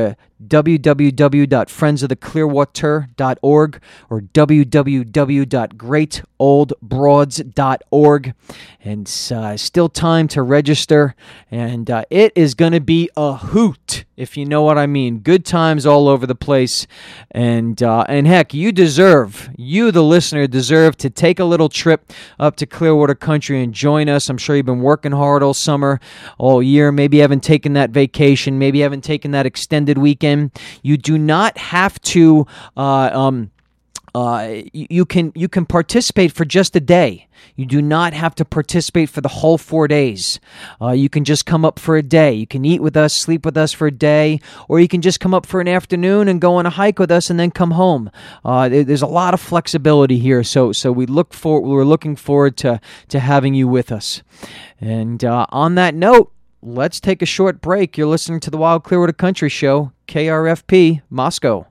Speaker 2: w w w dot friends of the clearwater dot org or w w w dot great old broads dot org. And uh, still time to register, and uh, it is going to be a hoot, if you know what I mean. Good times all over the place, and uh, and heck, you deserve, you the listener deserve to take a little trip up to Clearwater Country and join us. I'm sure you've been working hard all summer, all year. Maybe you haven't taken that vacation. Maybe you haven't taken that extended weekend. You do not have to. Uh, um, Uh, you can you can participate for just a day. You do not have to participate for the whole four days. Uh, you can just come up for a day. You can eat with us, sleep with us for a day, or you can just come up for an afternoon and go on a hike with us and then come home. Uh, there's a lot of flexibility here, so so we look for we're looking forward to to having you with us. And uh, on that note, let's take a short break. You're listening to the Wild Clearwater Country Show, K R F P, Moscow.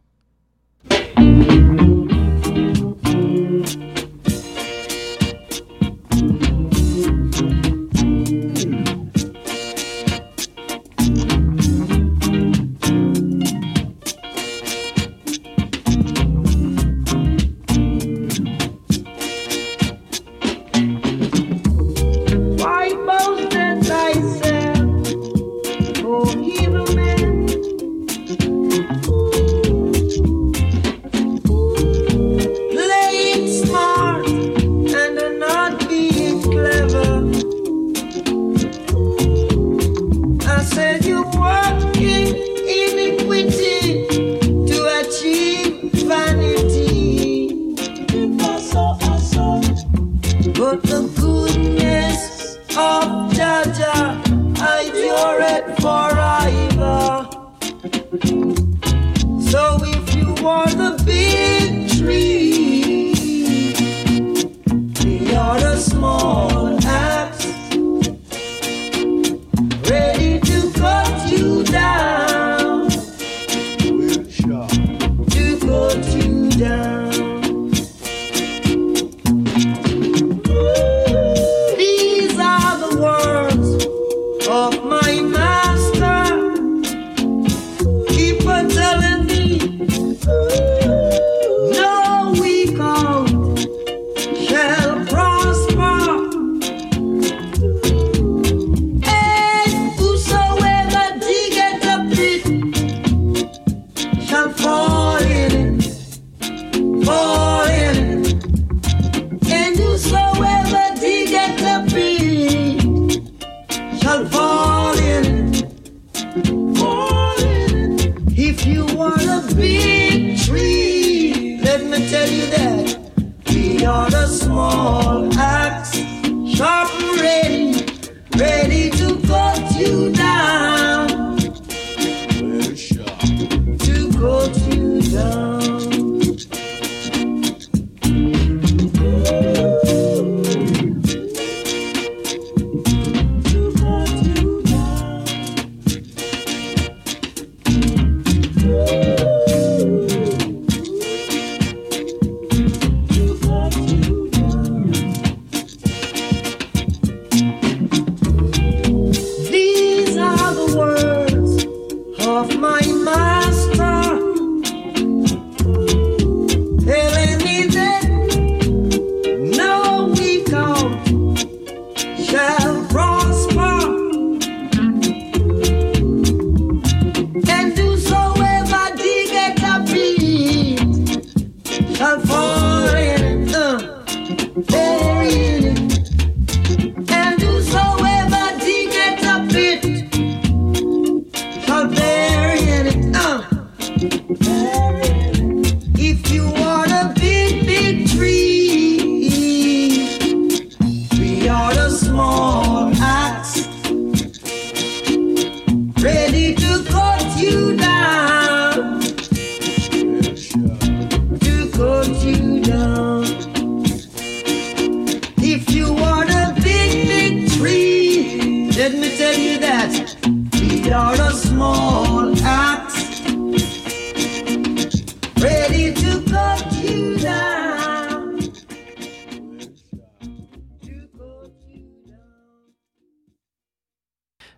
Speaker 1: No, we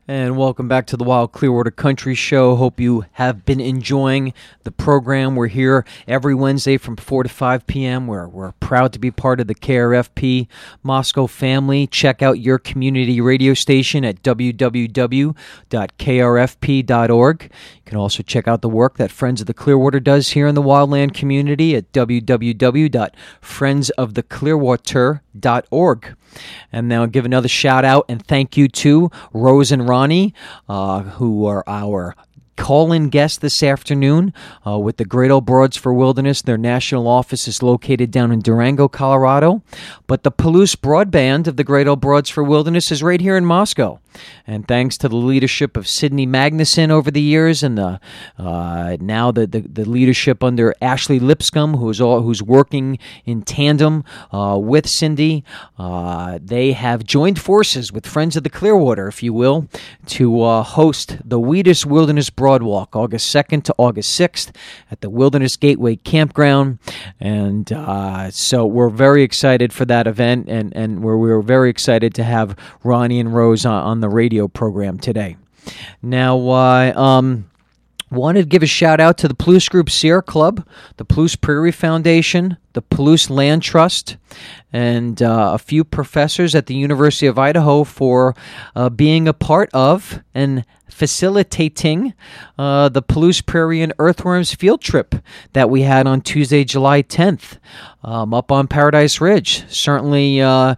Speaker 2: And welcome back to the Wild Clearwater Country Show. Hope you have been enjoying the program. We're here every Wednesday from four to five p.m. We're, we're proud to be part of the K R F P Moscow family. Check out your community radio station at w w w dot k r f p dot org. You can also check out the work that Friends of the Clearwater does here in the wildland community at w w w dot friends of the clearwater dot org. And now give another shout out and thank you to Rose and Ronnie, uh, who are our call-in guests this afternoon uh, with the Great Old Broads for Wilderness. Their national office is located down in Durango, Colorado, but the Palouse Broadband of the Great Old Broads for Wilderness is right here in Moscow. And thanks to the leadership of Sidney Magnuson over the years, and the uh, now the, the the leadership under Ashley Lipscomb, who's all who's working in tandem uh, with Cindy, uh, they have joined forces with Friends of the Clearwater, if you will, to uh, host the Wheatus Wilderness Broadwalk, August second to August sixth, at the Wilderness Gateway Campground. And uh, so we're very excited for that event, and and we're we're very excited to have Ronnie and Rose on, on the radio program today. Now, uh, um, wanted to give a shout out to the Palouse Group Sierra Club, the Palouse Prairie Foundation, the Palouse Land Trust, and uh, a few professors at the University of Idaho for uh, being a part of and facilitating uh, the Palouse Prairie and Earthworms field trip that we had on Tuesday, July tenth, um, up on Paradise Ridge. Certainly, uh,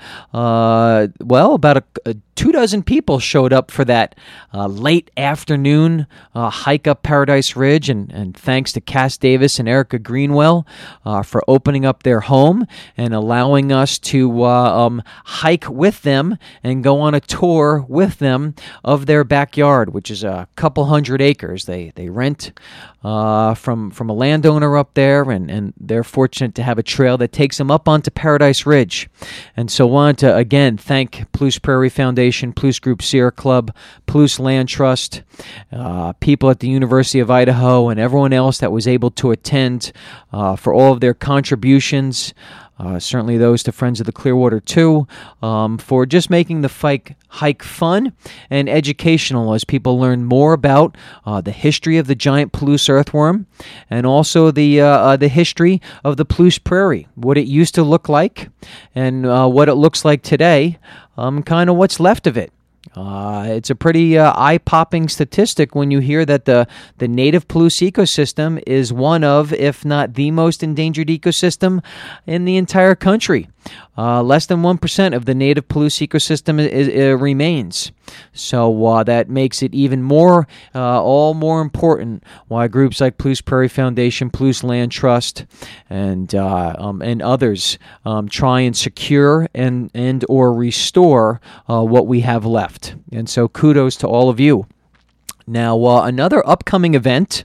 Speaker 2: uh, well, about a, a two dozen people showed up for that uh, late afternoon uh, hike up Paradise Ridge, and, and thanks to Cass Davis and Erica Greenwell uh, for opening up their home and allowing us to uh, um, hike with them and go on a tour with them of their backyard, which is a couple hundred acres. They they rent uh, from from a landowner up there, and, and they're fortunate to have a trail that takes them up onto Paradise Ridge. And so I wanted to, again, thank Palouse Prairie Foundation, Palouse Group Sierra Club, Palouse Land Trust, uh, people at the University of Idaho, and everyone else that was able to attend uh, for all of their contributions. Uh, certainly those to Friends of the Clearwater, too, um, for just making the hike, hike fun and educational as people learn more about uh, the history of the giant Palouse earthworm, and also the uh, uh, the history of the Palouse Prairie, what it used to look like, and uh, what it looks like today, um, kind of what's left of it. Uh, it's a pretty uh, eye-popping statistic when you hear that the, the native Palouse ecosystem is one of, if not the most endangered ecosystem in the entire country. Uh, less than one percent of the native Palouse ecosystem is, is, uh, remains. So uh, that makes it even more, uh, all more important why groups like Palouse Prairie Foundation, Palouse Land Trust, and uh, um, and others um, try and secure and, and or restore uh, what we have left. And so kudos to all of you. Now, uh, another upcoming event,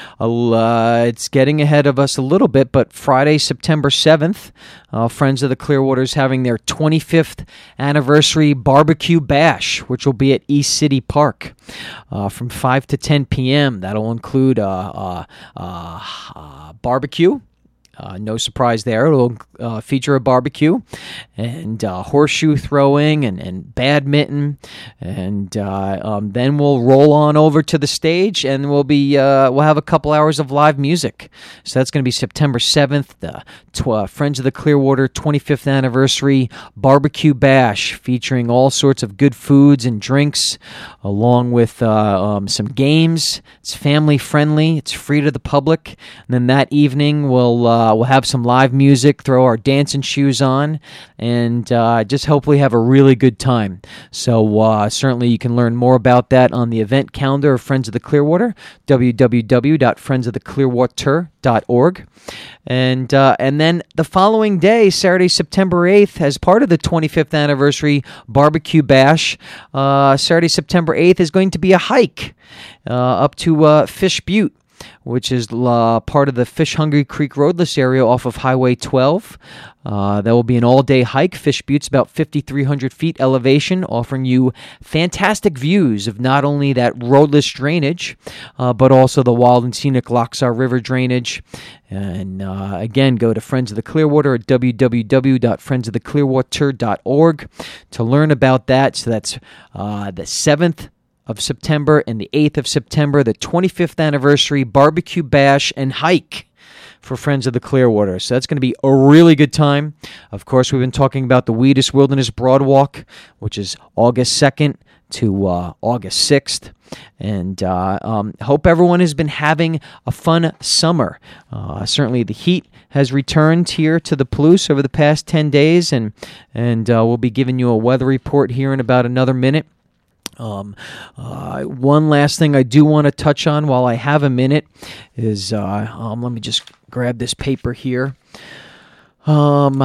Speaker 2: uh, it's getting ahead of us a little bit, but Friday, September seventh, uh, Friends of the Clearwater is having their twenty-fifth anniversary barbecue bash, which will be at East City Park uh, from five to ten p.m. That'll include uh, uh, uh, uh, barbecue. Uh, no surprise there. It'll uh, feature a barbecue and uh, horseshoe throwing and, and badminton. And uh, um, then we'll roll on over to the stage, and we'll be uh, we'll have a couple hours of live music. So that's going to be September seventh, the tw- uh, Friends of the Clearwater twenty-fifth anniversary barbecue bash, featuring all sorts of good foods and drinks, along with uh, um, some games. It's family friendly. It's free to the public. And then that evening we'll uh, we'll have some live music, throw our dancing shoes on, and uh, just hopefully have a really good time. So uh, certainly you can learn more about that on the event calendar of Friends of the Clearwater, w w w dot friends of the clearwater dot org. And uh, and then the following day, Saturday, September eighth, as part of the twenty-fifth anniversary barbecue bash, uh, Saturday, September eighth is going to be a hike uh, up to uh, Fish Butte, which is uh, part of the Fish Hungry Creek Roadless area off of Highway twelve. Uh, that will be an all-day hike. Fish Butte's about fifty-three hundred feet elevation, offering you fantastic views of not only that roadless drainage, uh, but also the wild and scenic Loxar River drainage. And uh, again, go to Friends of the Clearwater at w w w dot friends of the clearwater dot org to learn about that. So that's uh, the seventh of September and the eighth of September, the twenty-fifth anniversary barbecue bash and hike for Friends of the Clearwater. So that's going to be a really good time. Of course, we've been talking about the Weedus Wilderness Broad Walk, which is August second to uh, August sixth. And uh, um, hope everyone has been having a fun summer. Uh, certainly the heat has returned here to the Palouse over the past ten days, and, and uh, we'll be giving you a weather report here in about another minute. Um, uh, one last thing I do want to touch on while I have a minute is, uh, um, let me just grab this paper here. Um,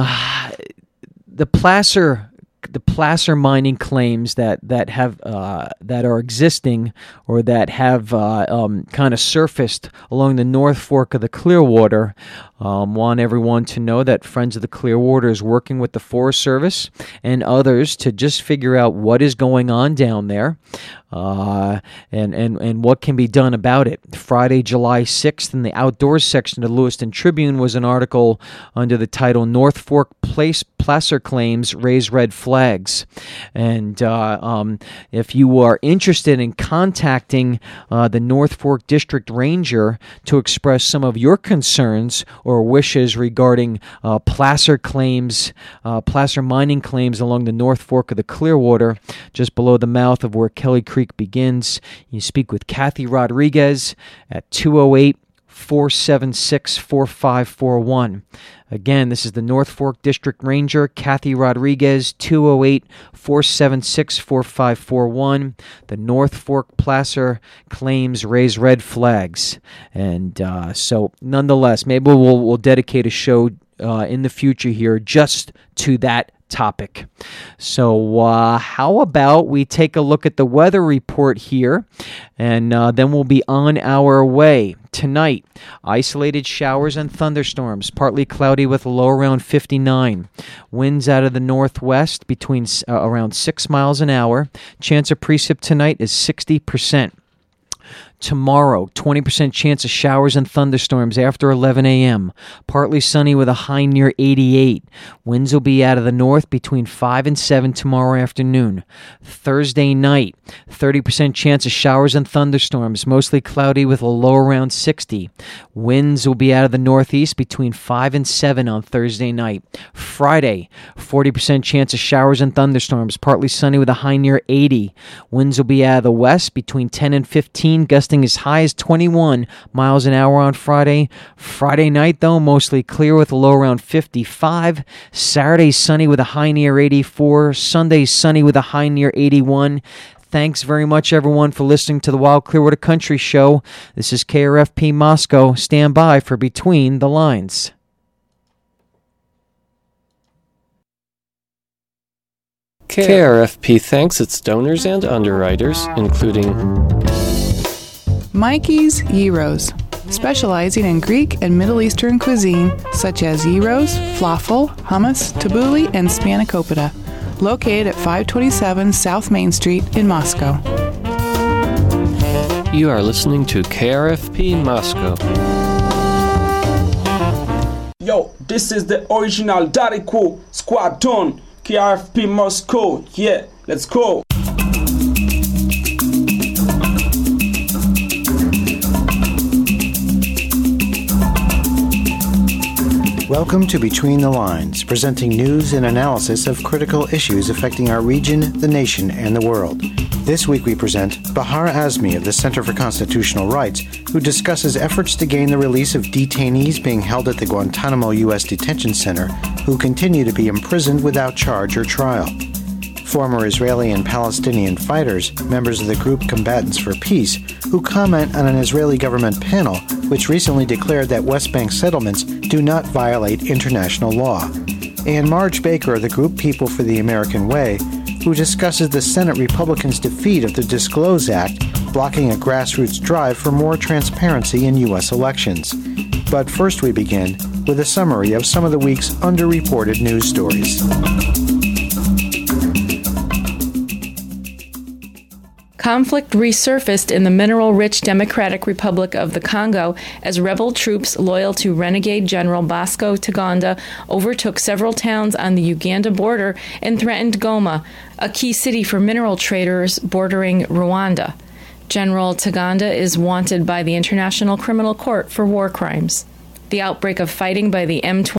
Speaker 2: the placer, the placer mining claims that that have uh, that are existing or that have uh, um, kind of surfaced along the North Fork of the Clearwater. Um, want everyone to know that Friends of the Clearwater is working with the Forest Service and others to just figure out what is going on down there uh, and, and, and what can be done about it. Friday, July sixth, in the outdoors section of the Lewiston Tribune was an article under the title North Fork Place Placer Claims Raise Red Flags. And uh, um, if you are interested in contacting uh, the North Fork District Ranger to express some of your concerns or wishes regarding uh, placer claims, uh, placer mining claims along the North Fork of the Clearwater, just below the mouth of where Kelly Creek begins. You speak with Kathy Rodriguez at two oh eight, four seven six, four five four one. Again, this is the North Fork District Ranger, Kathy Rodriguez, two oh eight, four seven six, four five four one. The North Fork Placer claims raise red flags. And uh, so, nonetheless, maybe we'll, we'll dedicate a show uh, in the future here just to that topic. So uh, how about we take a look at the weather report here, and uh, then we'll be on our way. Tonight, isolated showers and thunderstorms, partly cloudy with a low around fifty-nine. Winds out of the northwest between uh, around six miles an hour. Chance of precip tonight is sixty percent. Tomorrow, twenty percent chance of showers and thunderstorms after eleven a.m. Partly sunny with a high near eighty-eight. Winds will be out of the north between five and seven tomorrow afternoon. Thursday night, thirty percent chance of showers and thunderstorms, mostly cloudy with a low around sixty. Winds will be out of the northeast between five and seven on Thursday night. Friday, forty percent chance of showers and thunderstorms, partly sunny with a high near eighty. Winds will be out of the west between ten and fifteen, gusting as high as twenty-one miles an hour on Friday. Friday night, though, mostly clear with a low around fifty-five. Saturday, sunny with a high near eighty-four. Sunday, sunny with a high near eighty-one. Thanks very much, everyone, for listening to the Wild Clearwater Country Show. This is K R F P Moscow. Stand by for Between the Lines.
Speaker 5: K R F P thanks its donors and underwriters, including
Speaker 6: Mikey's Gyros, specializing in Greek and Middle Eastern cuisine such as gyros, falafel, hummus, tabbouleh, and spanakopita. Located at five twenty-seven South Main Street in Moscow.
Speaker 5: You are listening to K R F P Moscow.
Speaker 7: Yo, this is the original Daddy Cool Squadron, K R F P Moscow. Yeah, let's go.
Speaker 8: Welcome to Between the Lines, presenting news and analysis of critical issues affecting our region, the nation, and the world. This week we present Bahar Azmi of the Center for Constitutional Rights, who discusses efforts to gain the release of detainees being held at the Guantanamo U S Detention Center who continue to be imprisoned without charge or trial. Former Israeli and Palestinian fighters, members of the group Combatants for Peace, who comment on an Israeli government panel which recently declared that West Bank settlements do not violate international law. And Marge Baker of the group People for the American Way, who discusses the Senate Republicans' defeat of the Disclose Act, blocking a grassroots drive for more transparency in U S elections. But first we begin with a summary of some of the week's underreported news stories.
Speaker 9: Conflict resurfaced in the mineral-rich Democratic Republic of the Congo as rebel troops loyal to renegade General Bosco Ntaganda overtook several towns on the Uganda border and threatened Goma, a key city for mineral traders bordering Rwanda. General Ntaganda is wanted by the International Criminal Court for war crimes. The outbreak of fighting by the M